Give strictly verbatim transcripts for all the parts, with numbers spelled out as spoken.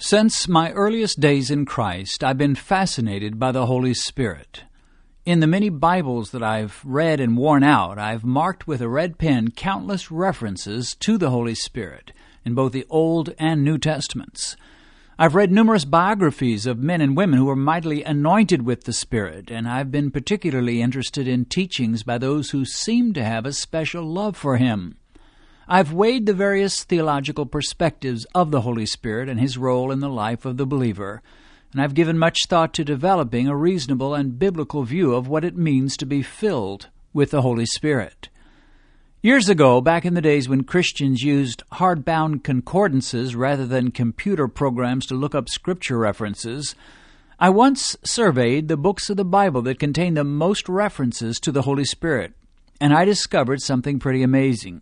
Since my earliest days in Christ, I've been fascinated by the Holy Spirit. In the many Bibles that I've read and worn out, I've marked with a red pen countless references to the Holy Spirit in both the Old and New Testaments. I've read numerous biographies of men and women who were mightily anointed with the Spirit, and I've been particularly interested in teachings by those who seem to have a special love for Him. I've weighed the various theological perspectives of the Holy Spirit and His role in the life of the believer, and I've given much thought to developing a reasonable and biblical view of what it means to be filled with the Holy Spirit. Years ago, back in the days when Christians used hardbound concordances rather than computer programs to look up scripture references, I once surveyed the books of the Bible that contain the most references to the Holy Spirit, and I discovered something pretty amazing.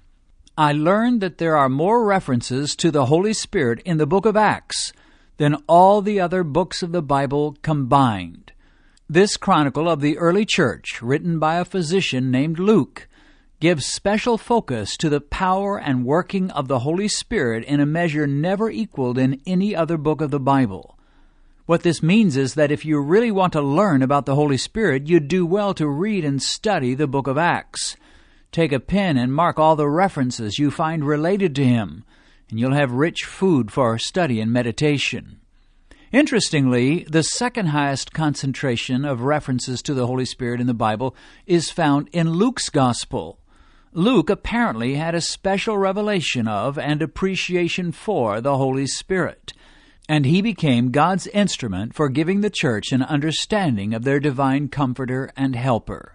I learned that there are more references to the Holy Spirit in the book of Acts than all the other books of the Bible combined. This chronicle of the early church, written by a physician named Luke, gives special focus to the power and working of the Holy Spirit in a measure never equaled in any other book of the Bible. What this means is that if you really want to learn about the Holy Spirit, you'd do well to read and study the book of Acts. Take a pen and mark all the references you find related to Him, and you'll have rich food for study and meditation. Interestingly, the second highest concentration of references to the Holy Spirit in the Bible is found in Luke's Gospel. Luke apparently had a special revelation of and appreciation for the Holy Spirit, and he became God's instrument for giving the church an understanding of their divine comforter and helper.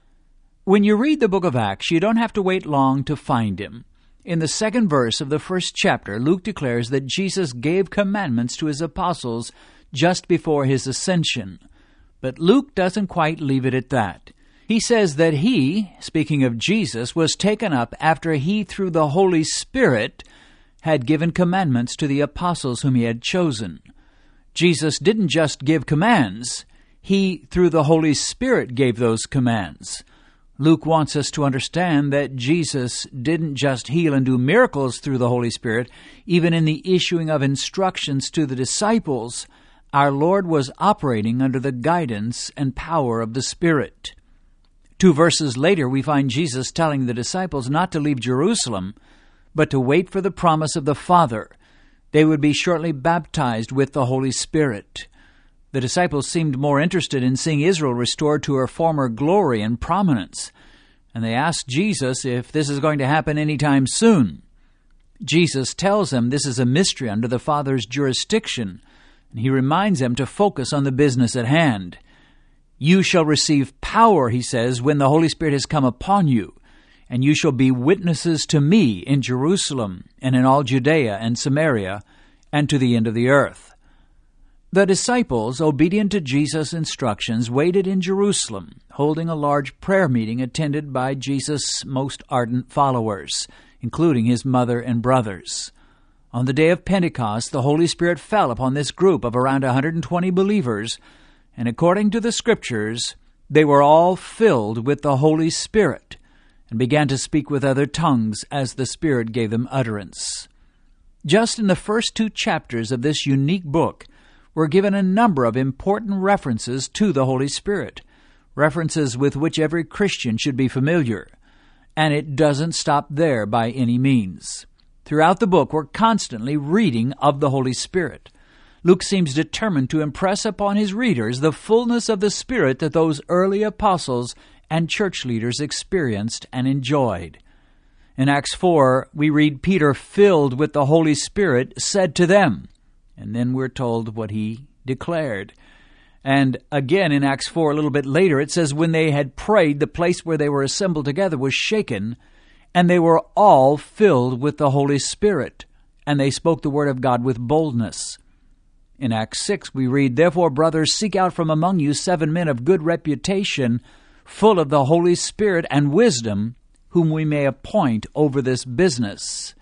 When you read the book of Acts, you don't have to wait long to find Him. In the second verse of the first chapter, Luke declares that Jesus gave commandments to His apostles just before His ascension. But Luke doesn't quite leave it at that. He says that He, speaking of Jesus, was taken up after He, through the Holy Spirit, had given commandments to the apostles whom He had chosen. Jesus didn't just give commands. He, through the Holy Spirit, gave those commands. Luke wants us to understand that Jesus didn't just heal and do miracles through the Holy Spirit. Even in the issuing of instructions to the disciples, our Lord was operating under the guidance and power of the Spirit. Two verses later, we find Jesus telling the disciples not to leave Jerusalem, but to wait for the promise of the Father. They would be shortly baptized with the Holy Spirit. The disciples seemed more interested in seeing Israel restored to her former glory and prominence, and they asked Jesus if this is going to happen anytime soon. Jesus tells them this is a mystery under the Father's jurisdiction, and He reminds them to focus on the business at hand. You shall receive power, He says, when the Holy Spirit has come upon you, and you shall be witnesses to Me in Jerusalem and in all Judea and Samaria and to the end of the earth. The disciples, obedient to Jesus' instructions, waited in Jerusalem, holding a large prayer meeting attended by Jesus' most ardent followers, including His mother and brothers. On the day of Pentecost, the Holy Spirit fell upon this group of around one hundred twenty believers, and according to the Scriptures, they were all filled with the Holy Spirit and began to speak with other tongues as the Spirit gave them utterance. Just in the first two chapters of this unique book, we're given a number of important references to the Holy Spirit, references with which every Christian should be familiar. And it doesn't stop there by any means. Throughout the book, we're constantly reading of the Holy Spirit. Luke seems determined to impress upon his readers the fullness of the Spirit that those early apostles and church leaders experienced and enjoyed. In Acts four, we read Peter, filled with the Holy Spirit, said to them, and then we're told what he declared. And again in Acts four, a little bit later, it says, when they had prayed, the place where they were assembled together was shaken, and they were all filled with the Holy Spirit, and they spoke the word of God with boldness. In Acts six, we read, therefore, brothers, seek out from among you seven men of good reputation, full of the Holy Spirit and wisdom, whom we may appoint over this business.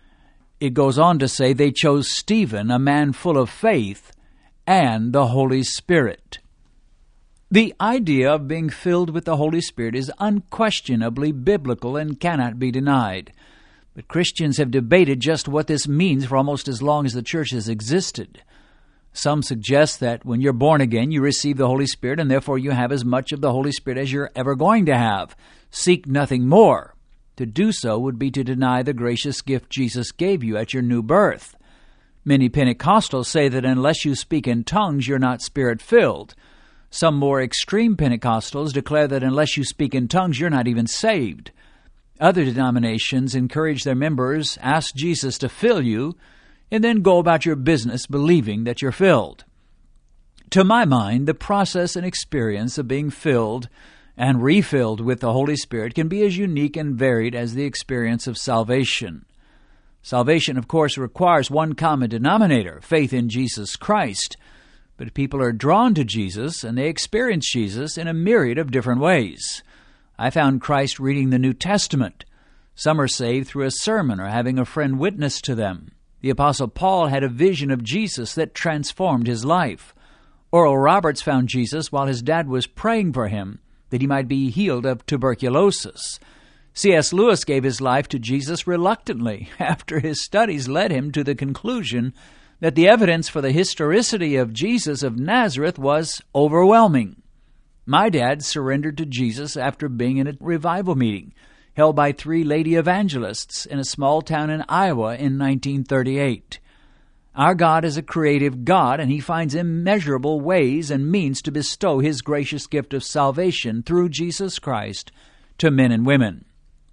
It goes on to say they chose Stephen, a man full of faith, and the Holy Spirit. The idea of being filled with the Holy Spirit is unquestionably biblical and cannot be denied. But Christians have debated just what this means for almost as long as the church has existed. Some suggest that when you're born again, you receive the Holy Spirit, and therefore you have as much of the Holy Spirit as you're ever going to have. Seek nothing more. To do so would be to deny the gracious gift Jesus gave you at your new birth. Many Pentecostals say that unless you speak in tongues, you're not Spirit-filled. Some more extreme Pentecostals declare that unless you speak in tongues, you're not even saved. Other denominations encourage their members, ask Jesus to fill you, and then go about your business believing that you're filled. To my mind, the process and experience of being filled and refilled with the Holy Spirit can be as unique and varied as the experience of salvation. Salvation, of course, requires one common denominator, faith in Jesus Christ. But people are drawn to Jesus, and they experience Jesus in a myriad of different ways. I found Christ reading the New Testament. Some are saved through a sermon or having a friend witness to them. The Apostle Paul had a vision of Jesus that transformed his life. Oral Roberts found Jesus while his dad was praying for him that he might be healed of tuberculosis. C S Lewis gave his life to Jesus reluctantly after his studies led him to the conclusion that the evidence for the historicity of Jesus of Nazareth was overwhelming. My dad surrendered to Jesus after being in a revival meeting held by three lady evangelists in a small town in Iowa in nineteen thirty-eight. Our God is a creative God, and He finds immeasurable ways and means to bestow His gracious gift of salvation through Jesus Christ to men and women.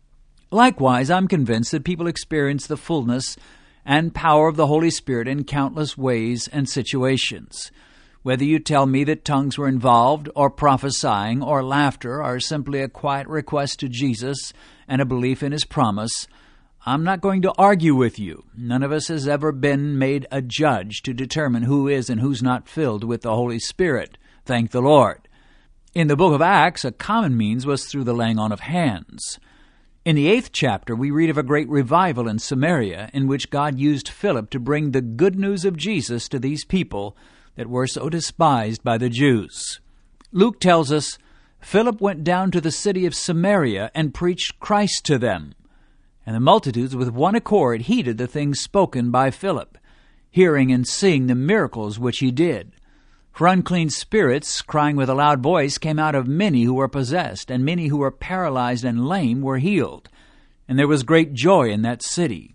Likewise, I'm convinced that people experience the fullness and power of the Holy Spirit in countless ways and situations. Whether you tell me that tongues were involved, or prophesying, or laughter, or simply a quiet request to Jesus and a belief in His promise, I'm not going to argue with you. None of us has ever been made a judge to determine who is and who's not filled with the Holy Spirit. Thank the Lord. In the book of Acts, a common means was through the laying on of hands. In the eighth chapter, we read of a great revival in Samaria in which God used Philip to bring the good news of Jesus to these people that were so despised by the Jews. Luke tells us, Philip went down to the city of Samaria and preached Christ to them. And the multitudes with one accord heeded the things spoken by Philip, hearing and seeing the miracles which he did. For unclean spirits, crying with a loud voice, came out of many who were possessed, and many who were paralyzed and lame were healed. And there was great joy in that city.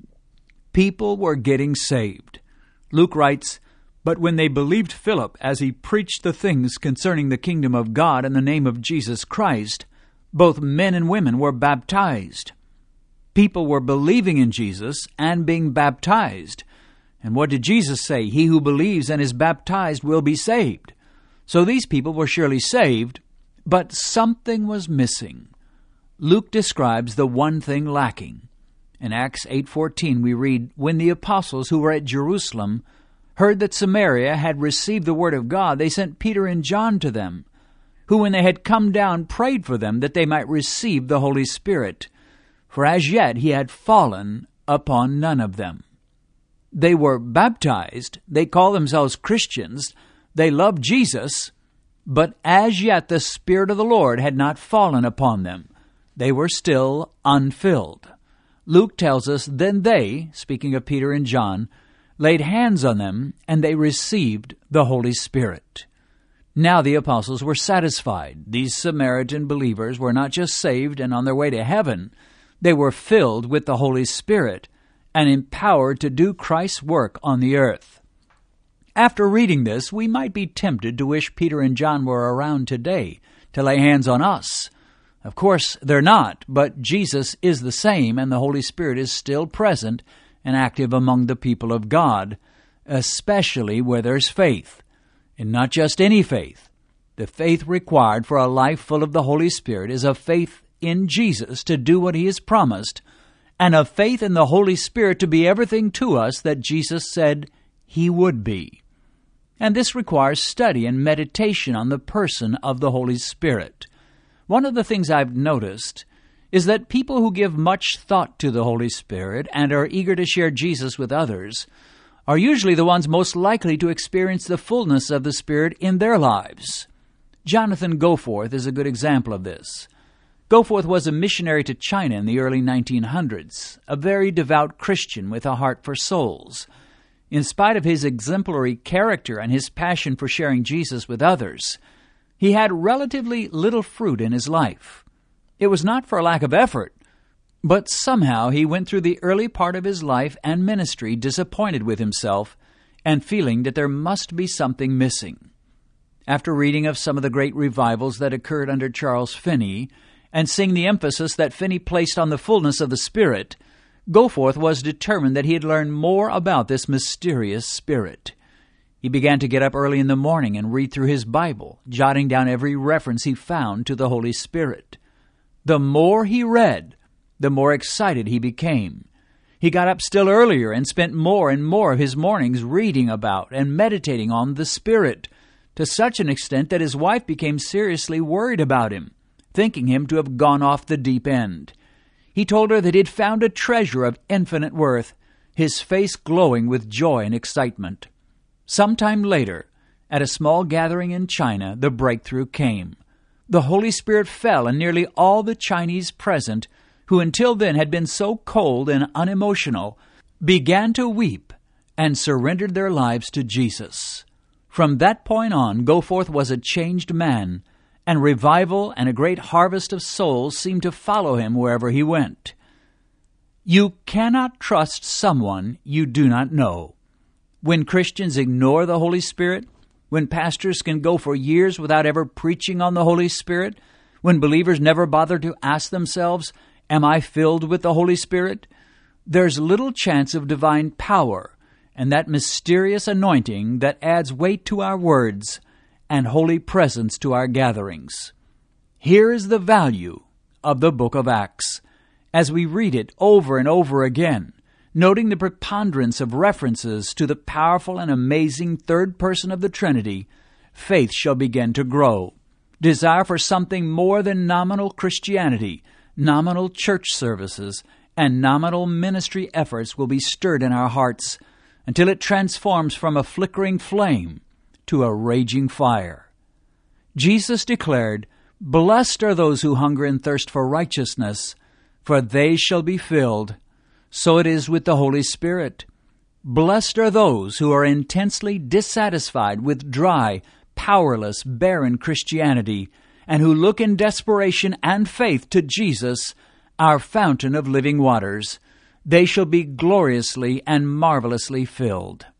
People were getting saved. Luke writes, But when they believed Philip as he preached the things concerning the kingdom of God in the name of Jesus Christ, both men and women were baptized. People were believing in Jesus and being baptized. And what did Jesus say? He who believes and is baptized will be saved. So these people were surely saved, but something was missing. Luke describes the one thing lacking. In Acts eight fourteen we read, When the apostles who were at Jerusalem heard that Samaria had received the word of God, they sent Peter and John to them, who when they had come down prayed for them that they might receive the Holy Spirit. For as yet he had fallen upon none of them. They were baptized, they call themselves Christians, they loved Jesus, but as yet the Spirit of the Lord had not fallen upon them. They were still unfilled. Luke tells us, Then they, speaking of Peter and John, laid hands on them, and they received the Holy Spirit. Now the apostles were satisfied. These Samaritan believers were not just saved and on their way to heaven, they were filled with the Holy Spirit and empowered to do Christ's work on the earth. After reading this, we might be tempted to wish Peter and John were around today to lay hands on us. Of course, they're not, but Jesus is the same, and the Holy Spirit is still present and active among the people of God, especially where there's faith. And not just any faith. The faith required for a life full of the Holy Spirit is a faith in Jesus to do what He has promised, and a faith in the Holy Spirit to be everything to us that Jesus said He would be. And this requires study and meditation on the person of the Holy Spirit. One of the things I've noticed is that people who give much thought to the Holy Spirit and are eager to share Jesus with others are usually the ones most likely to experience the fullness of the Spirit in their lives. Jonathan Goforth is a good example of this. Goforth was a missionary to China in the early nineteen hundreds, a very devout Christian with a heart for souls. In spite of his exemplary character and his passion for sharing Jesus with others, he had relatively little fruit in his life. It was not for lack of effort, but somehow he went through the early part of his life and ministry disappointed with himself and feeling that there must be something missing. After reading of some of the great revivals that occurred under Charles Finney, and seeing the emphasis that Finney placed on the fullness of the Spirit, Goforth was determined that he had learned more about this mysterious Spirit. He began to get up early in the morning and read through his Bible, jotting down every reference he found to the Holy Spirit. The more he read, the more excited he became. He got up still earlier and spent more and more of his mornings reading about and meditating on the Spirit, to such an extent that his wife became seriously worried about him, thinking him to have gone off the deep end. He told her that he had found a treasure of infinite worth, his face glowing with joy and excitement. Sometime later, at a small gathering in China, the breakthrough came. The Holy Spirit fell, and nearly all the Chinese present, who until then had been so cold and unemotional, began to weep and surrendered their lives to Jesus. From that point on, Goforth was a changed man, and revival and a great harvest of souls seemed to follow him wherever he went. You cannot trust someone you do not know. When Christians ignore the Holy Spirit, when pastors can go for years without ever preaching on the Holy Spirit, when believers never bother to ask themselves, "Am I filled with the Holy Spirit?" there's little chance of divine power and that mysterious anointing that adds weight to our words and holy presence to our gatherings. Here is the value of the book of Acts. As we read it over and over again, noting the preponderance of references to the powerful and amazing third person of the Trinity, faith shall begin to grow. Desire for something more than nominal Christianity, nominal church services, and nominal ministry efforts will be stirred in our hearts until it transforms from a flickering flame to a raging fire. Jesus declared, "Blessed are those who hunger and thirst for righteousness, for they shall be filled." So it is with the Holy Spirit. Blessed are those who are intensely dissatisfied with dry, powerless, barren Christianity, and who look in desperation and faith to Jesus, our fountain of living waters. They shall be gloriously and marvelously filled.